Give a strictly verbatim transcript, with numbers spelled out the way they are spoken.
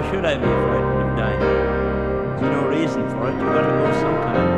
should I be frightened of dying? There's no reason for it. You've got to go some kind.